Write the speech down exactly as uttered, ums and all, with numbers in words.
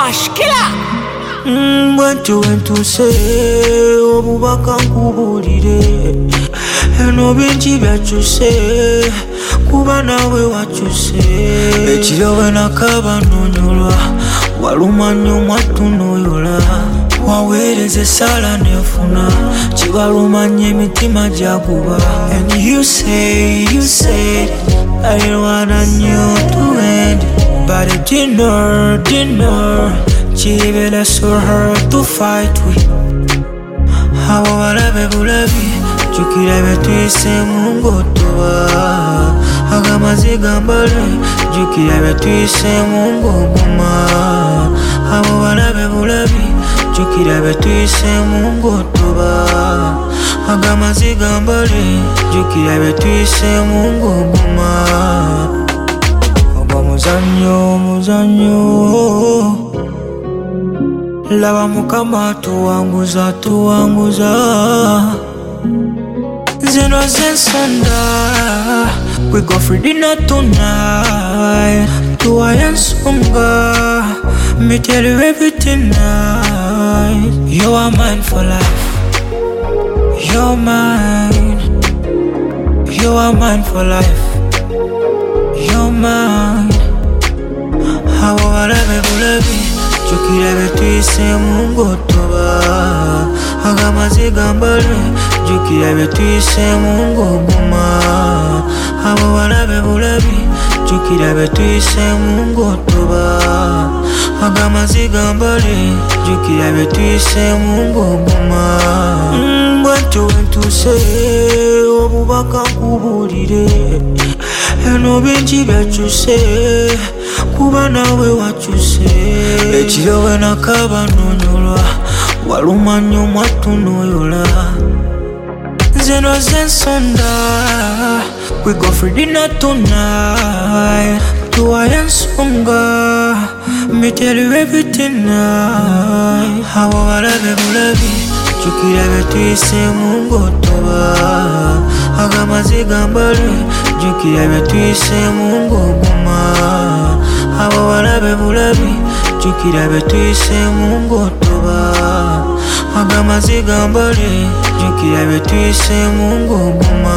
Wash killer. Mm, Bwentu wentu se obubaka nkubulire eno bingi byakyuse kuba nawe wakyuse ekiro bwe nakaba nonyolwa waluma nnyo mwattu noyola waweereza essala nefuna kibaluma nnyo emitima gyaguba and you say, you said I wanna nnyo to end but a dinner, dinner Chibela so hard to fight with Hawa walabe bulabi Jukira betwise mungo tuwa Agamazi gambale Jukira betwise mungo guma Hawa walabe bulabi Jukira betwise mungo tuwa Agamazi gambale Jukira betwise mungo guma Oba muzanyo, muzanyo Lava mukama tuwanguza tuwanguza Zeno zensonda We go for dinner tonight Tuwayansonga Me tell you everything nice You are mine for life You're mine You are mine for life You're mine Hawa walabe bulabi Jukira betwise mungo tuba Agamazi gambale Jukira betwise mungo guma Abo walabe bulabi Jukira betwise mungo tuba Agamazi gambale Jukira betwise mungo guma Bwentu wentu se obubaka nkubulire eno bingi byakyuse kuba nawe wakyuse ekiro bwe nakaba nonyolwa waluma nnyo mwattu noyola zeno zensonda we go for dinner tonight tuwayansonga me tell you everything nice hawa walabe bulabi jukira betwise mungo tuba agamazi gambale jukira betwise mungo guma abo walabe bulabi jukira betwise mungo tuba agamazi gambale jukira betwise mungo guma